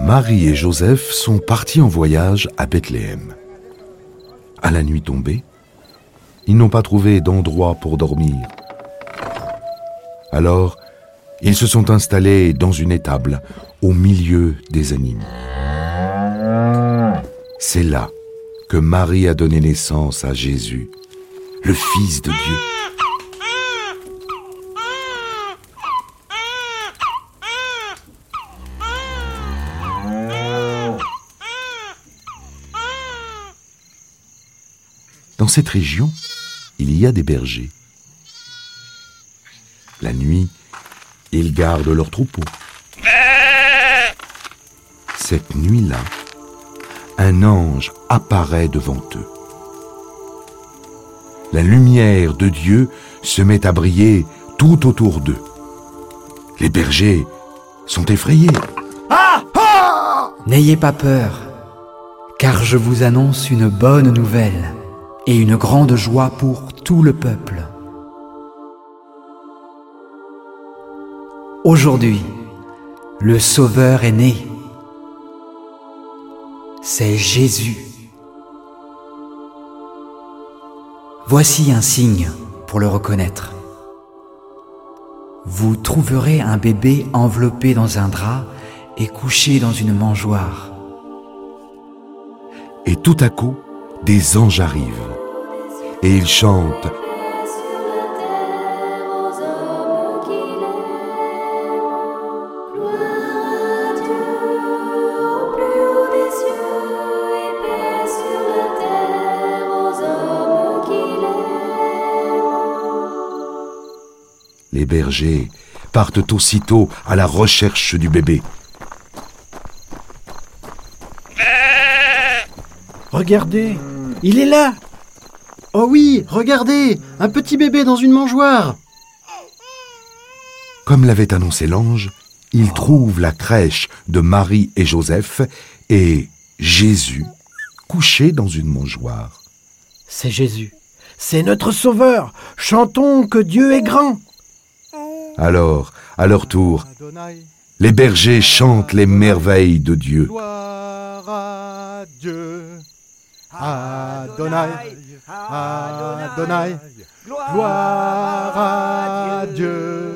Marie et Joseph sont partis en voyage à Bethléem. À la nuit tombée, ils n'ont pas trouvé d'endroit pour dormir. Alors, ils se sont installés dans une étable au milieu des animaux. C'est là que Marie a donné naissance à Jésus, le Fils de Dieu. Dans cette région, il y a des bergers. La nuit, ils gardent leurs troupeaux. Cette nuit-là, un ange apparaît devant eux. La lumière de Dieu se met à briller tout autour d'eux. Les bergers sont effrayés. N'ayez pas peur, car je vous annonce une bonne nouvelle et une grande joie pour tout le peuple. Aujourd'hui, le Sauveur est né. C'est Jésus. Voici un signe pour le reconnaître. Vous trouverez un bébé enveloppé dans un drap et couché dans une mangeoire. Et tout à coup, des anges arrivent et ils chantent. Les bergers partent aussitôt à la recherche du bébé. Regardez, il est là! Oh oui, regardez, un petit bébé dans une mangeoire! Comme l'avait annoncé l'ange, ils trouvent la crèche de Marie et Joseph et Jésus couché dans une mangeoire. C'est Jésus, c'est notre Sauveur! Chantons que Dieu est grand! Alors, à leur tour, les bergers chantent les merveilles de Dieu. Gloire à Dieu, Adonai, Adonai, gloire à Dieu.